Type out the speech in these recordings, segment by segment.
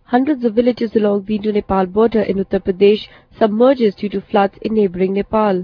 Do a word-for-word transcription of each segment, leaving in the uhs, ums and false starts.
Hundreds of villages along the Indo-Nepal border in Uttar Pradesh submerged due to floods in neighbouring Nepal.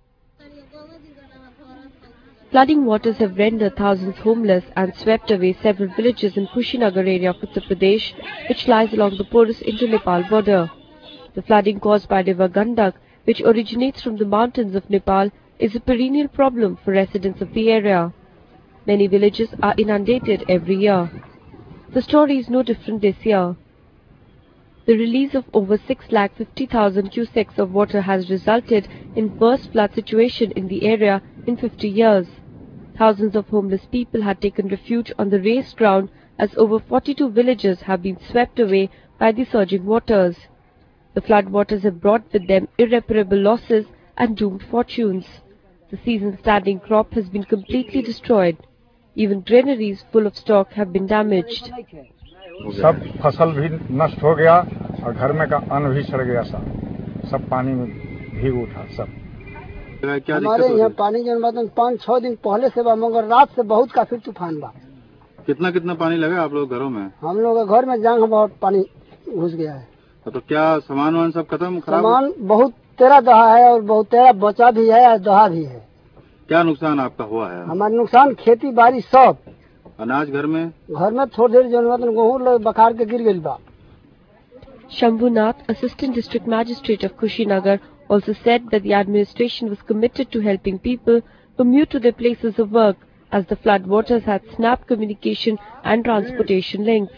Flooding waters have rendered thousands homeless and swept away several villages in Kushinagar area of Uttar Pradesh, which lies along the porous Indo-Nepal border. The flooding caused by river Gandak, which originates from the mountains of Nepal, is a perennial problem for residents of the area. Many villages are inundated every year. The story is no different this year. The release of over six lakh fifty thousand cusecs of water has resulted in worst flood situation in the area in fifty years. Thousands of homeless people had taken refuge on the raised ground as over forty-two villages have been swept away by the surging waters. The flood waters have brought with them irreparable losses and doomed fortunes. The season's standing crop has been completely destroyed. Even granaries full of stock have been damaged. सब फसल भी नष्ट हो गया और घर में का अन्न भी सड़ गया सब सब पानी में भीग उठा सब। हमारे यहाँ पानी जो बात पाँच छह दिन पहले से बा मगर रात से बहुत काफी तूफान बा। कितना कितना पानी लगा आप लोग घरों में? हम लोग घर में जांग बहुत पानी घुस गया है। तो क्या सामान वान सब खत्म खराब? सामान बहुत तेरह दहा है और बहुत तेरह बचा भी है और दहा भी है। क्या नुकसान आपका हुआ है? हमारा नुकसान खेती बाड़ी सब। अनाज घर में घर में थोड़ी देर जो गेहूँ बखार के गिर गई बा। Shambhunath, Assistant District Magistrate of Kushinagar, also said that the administration was committed to helping people commute to their places of work as the flood waters had snapped communication and transportation links.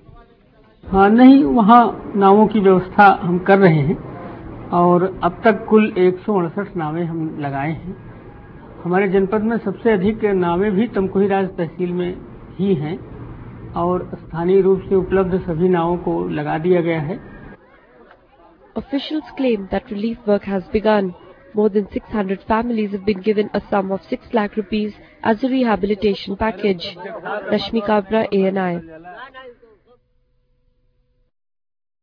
हाँ नहीं, वहाँ नावों की व्यवस्था हम कर रहे हैं और अब तक कुल एक सौ अड़सठ नावें हम लगाए हैं। हमारे जनपद में सबसे अधिक नावें भी तमकुहीराज तहसील में ही हैं और स्थानीय रूप से उपलब्ध सभी नावों को लगा दिया गया है। Officials claim that relief work has begun. More than six hundred families have been given a sum of six lakh rupees as a rehabilitation package. Rashmi Kabra, A N I.